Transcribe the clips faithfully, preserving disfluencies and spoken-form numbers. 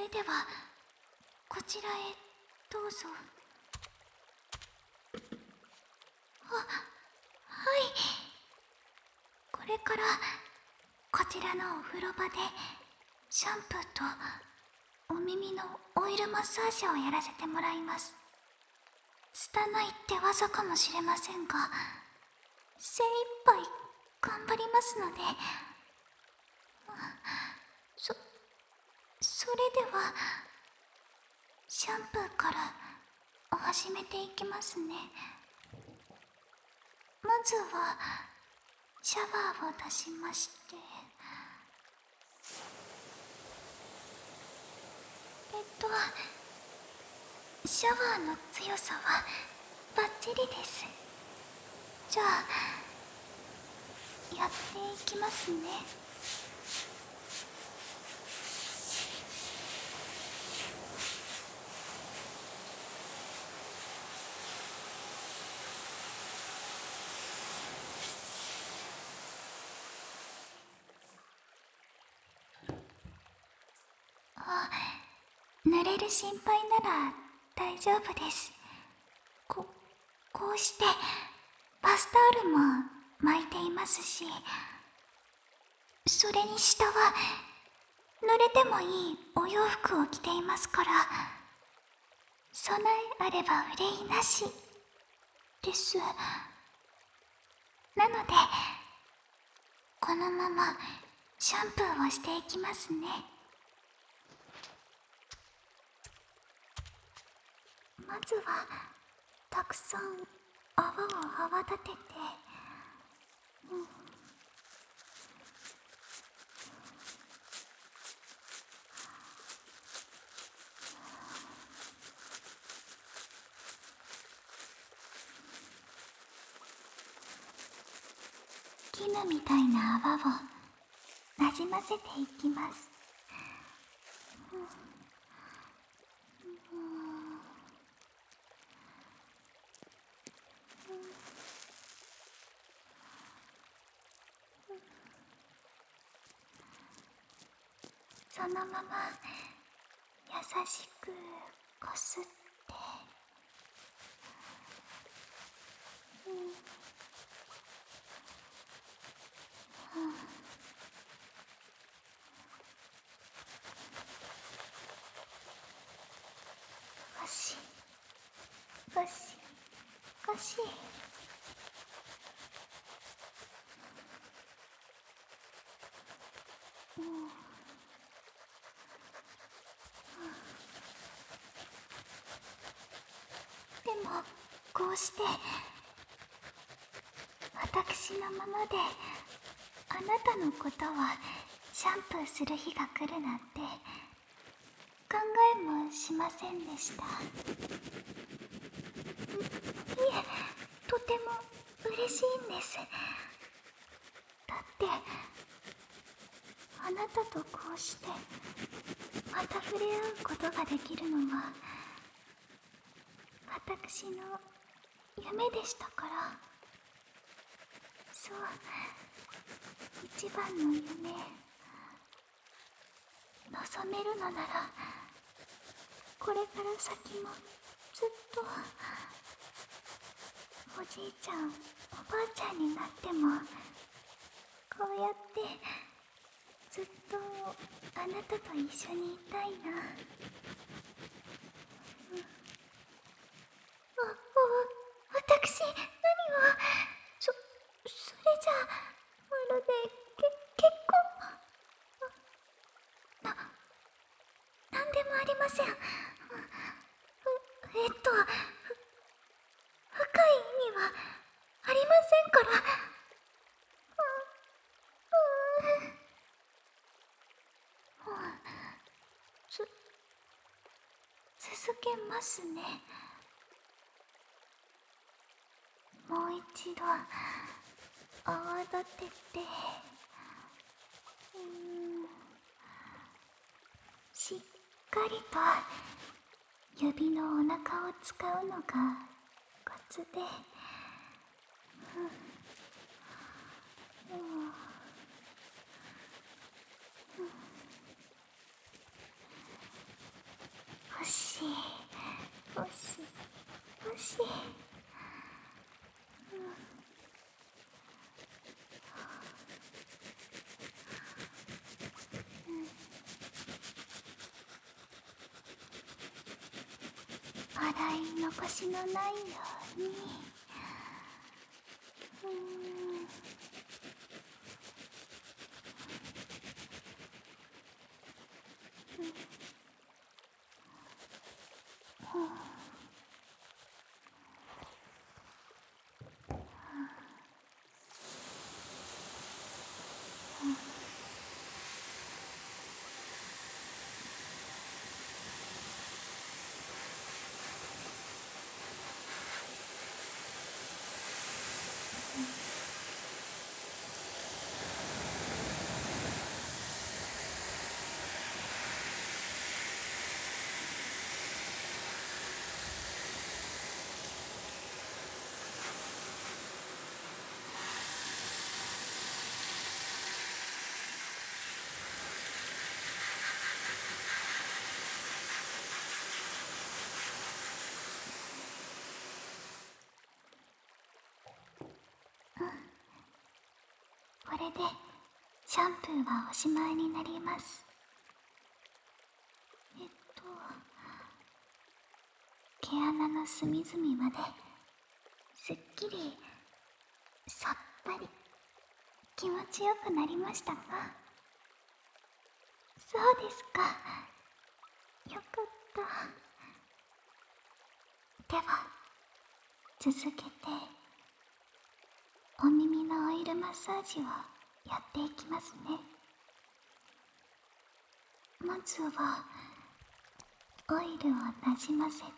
れではこちらへどうぞ。あ、はい。これからこちらのお風呂場でシャンプーとお耳のオイルマッサージをやらせてもらいます。拙いって技かもしれませんが、精一杯頑張りますので。そそれではシャンプーから始めていきますね。まずはシャワーを出しまして、えっとシャワーの強さはバッチリです。じゃあやっていきますね。あ、濡れる心配なら大丈夫です。ここうしてバスタオルも巻いていますし、それに下は濡れてもいいお洋服を着ていますから、備えあれば憂いなしです。なのでこのままシャンプーをしていきますね。まずはたくさん泡を泡立てて、うん、絹みたいな泡をなじませていきます。うんうん、そのまま優しくこすって、うん、うん、ゴシゴシゴシ。うん、でもこうして私のままであなたのことをシャンプーする日が来るなんて考えもしませんでした。いえ、とても嬉しいんです。だってあなたとこうしてまた触れ合うことができるのは私の夢でしたから。そう、一番の夢、望めるのならこれから先もずっとおじいちゃんおばあちゃんになってもこうやってずっとあなたと一緒にいたいな。うん、あ、あ、私何を、そ、それじゃまるでけ結婚、な、なんでもありません。うえっとふ深い意味はありませんから。う、うつ続けますね。もう一度泡立てて、うーん、しっかりと指のお腹を使うのがコツで、うん、うん、 もしもし、洗い残しのないように。うーんこれでシャンプーはおしまいになります。えっと毛穴の隅々まですっきりさっぱり気持ちよくなりましたか？そうですか、よかった。では続けてお耳のオイルマッサージをやっていきますね。まずはオイルをなじませて、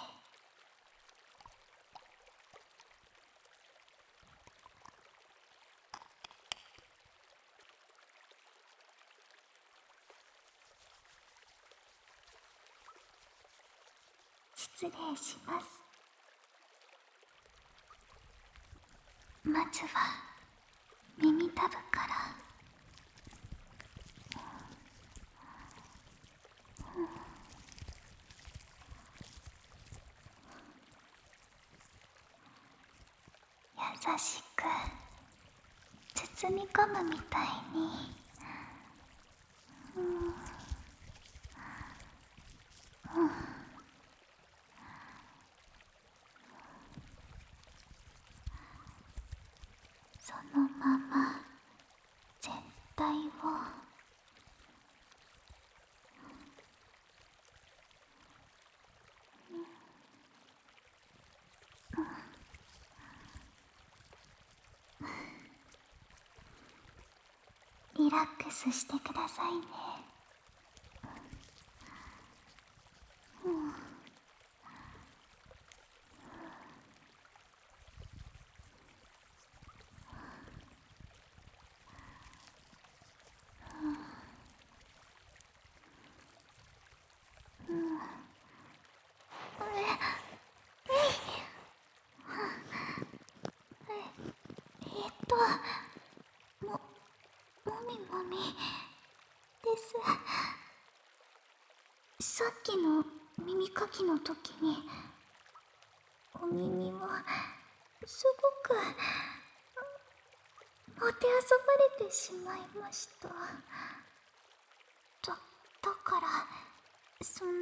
失礼します。まずは耳たぶから。優しく包み込むみたいに。うんうんそのまま全体を。リラックスしてくださいね。うんえっとももみもみです。さっきの耳かきの時にお耳をすごくもてあそばれてしまいました。だだからその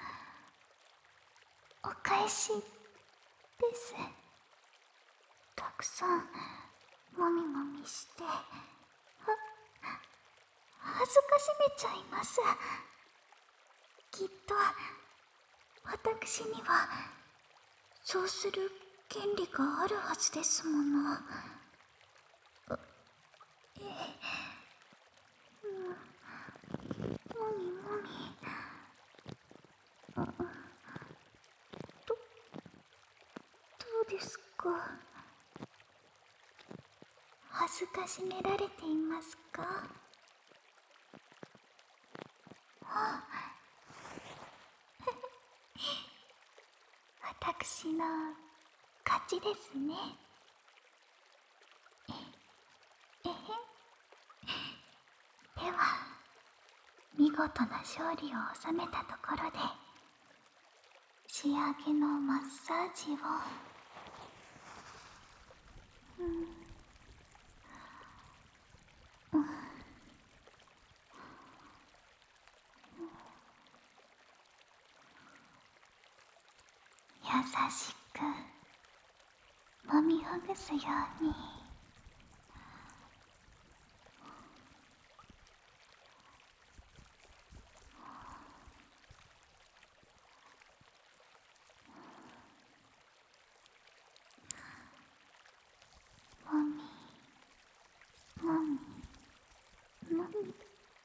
お返しです。たくさんもみもみしては恥ずかしめちゃいます。きっと私にはそうする権利があるはずですもの。ええ、うん、もみもみ。どどうですか？恥ずかしめられていますか？あ私の勝ちですね。えへん。では見事な勝利を収めたところで仕上げのマッサージを。うん、うん、優しく揉みほぐすように。もみもみもみ。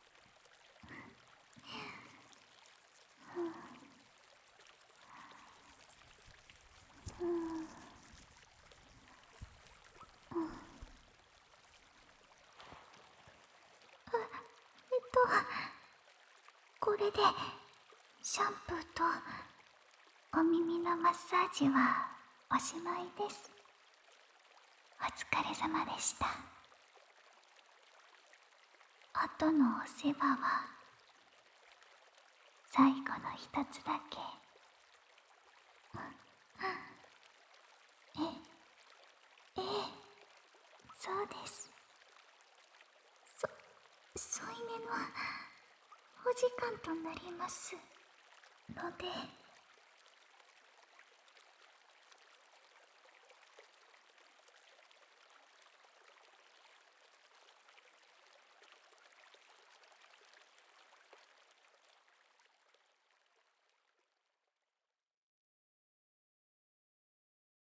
えっとこれでシャンプーとお耳のマッサージはおしまいです。お疲れ様でした。あとのお世話は最後の一つだけ。えええそうです。そ添い寝のお時間となりますので。